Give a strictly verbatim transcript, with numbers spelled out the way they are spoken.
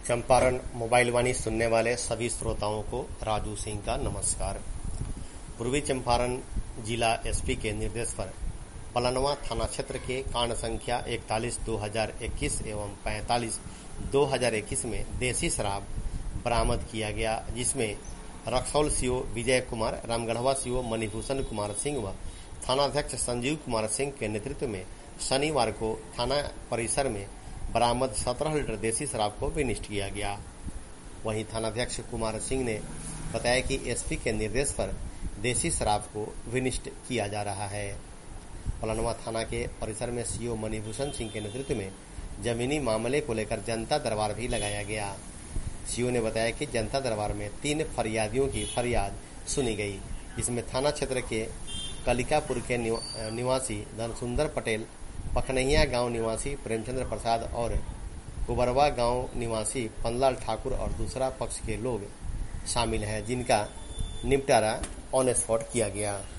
Champaran mobile वाणी सुनने वाले सभी श्रोताओं को राजू सिंह का नमस्कार। पूर्वी चंपारण जिला एसपी के निर्देश पर पलनवा थाना क्षेत्र के कांड संख्या इकतालीस दो हजार इक्कीस एवं पैंतालीस दो हजार इक्कीस में देसी शराब बरामद किया गया, जिसमें रक्सौल सीओ विजय कुमार, रामगढ़वा सीओ मणिभूषण कुमार सिंह व थानाध्यक्ष संजीव कुमार सिंह के नेतृत्व में शनिवार को थाना परिसर में बरामद सत्रह लीटर देसी शराब को विनिष्ट किया गया। वहीं थानाध्यक्ष कुमार सिंह ने बताया कि एसपी के निर्देश पर देसी शराब को विनिष्ट किया जा रहा है। पलनवा थाना के परिसर में सीओ मणिभूषण सिंह के नेतृत्व में जमीनी मामले को लेकर जनता दरबार भी लगाया गया। सीओ ने बताया कि जनता दरबार में तीन फरियादियों की फरियाद सुनी गई, जिसमें थाना क्षेत्र के कलिकापुर के निवासी धनसुंदर पटेल, पखनहिया गांव निवासी प्रेमचंद्र प्रसाद और कुबरवा गांव निवासी पनलाल ठाकुर और दूसरा पक्ष के लोग शामिल हैं, जिनका निपटारा ऑन स्पॉट किया गया।